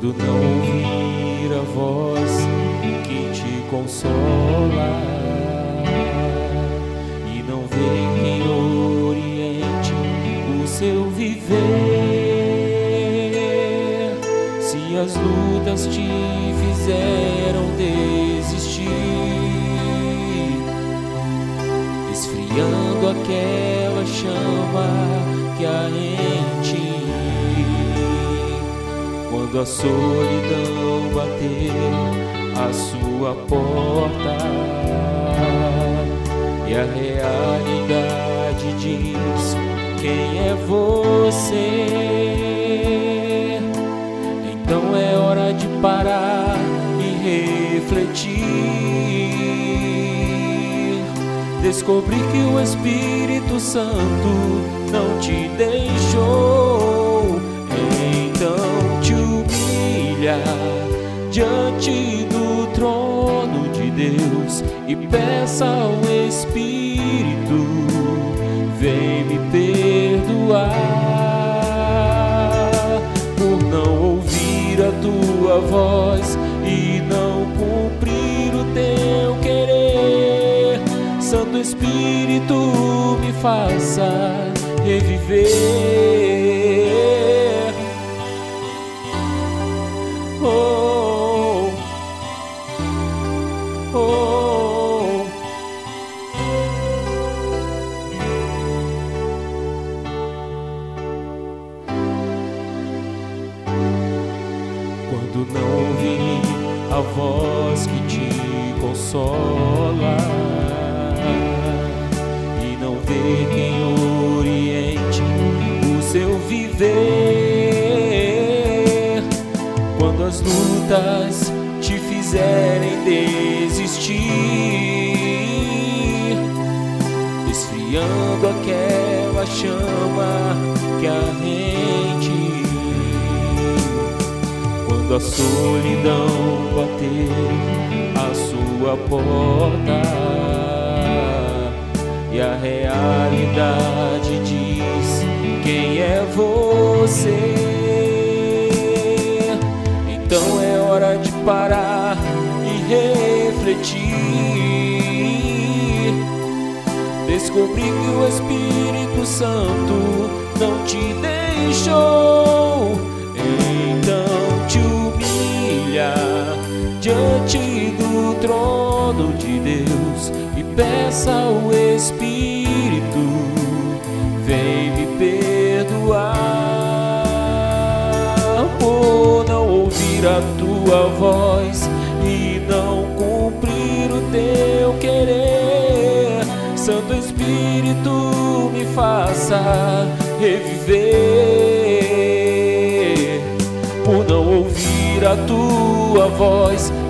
quando não ouvir a voz que te consola e não ver quem oriente o seu viver. Se as lutas te fizeram desistir, esfriando aquela chama que há em ti, quando a solidão bater a sua porta e a realidade diz quem é você, então é hora de parar e refletir, descobrir que o Espírito Santo não te deixou. Então te humilha diante do trono de Deus e peça ao Espírito, vem me perdoar por não ouvir a tua voz e não cumprir o teu querer. Santo Espírito, me faça reviver. Oh, oh, oh. Quando não ouvir a voz que te consola e não ver quem oriente o seu viver, quando as lutas te fizerem desistir, esfriando aquela chama que há em ti, quando a solidão bater a sua porta e a realidade diz quem é você, então é hora de parar e refletir, descobrir que o Espírito Santo não te deixou. Então te humilha diante do trono de Deus e peça ao Espírito, vem me perdoar por não ouvir a tua voz e não cumprir o teu querer. Santo Espírito, me faça reviver por não ouvir a tua voz